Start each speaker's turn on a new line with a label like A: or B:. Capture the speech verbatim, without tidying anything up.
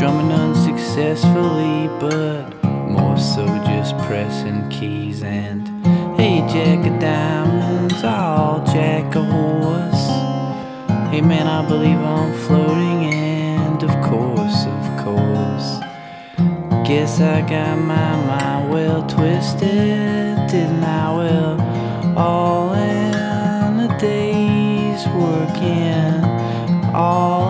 A: strumming unsuccessfully, but more so just pressing keys. And hey, Jack of diamonds, I'll jack a horse. Hey man, I believe I'm floating, and of course, of course, guess I got my mind well twisted, didn't I? Well, all in a day's working, all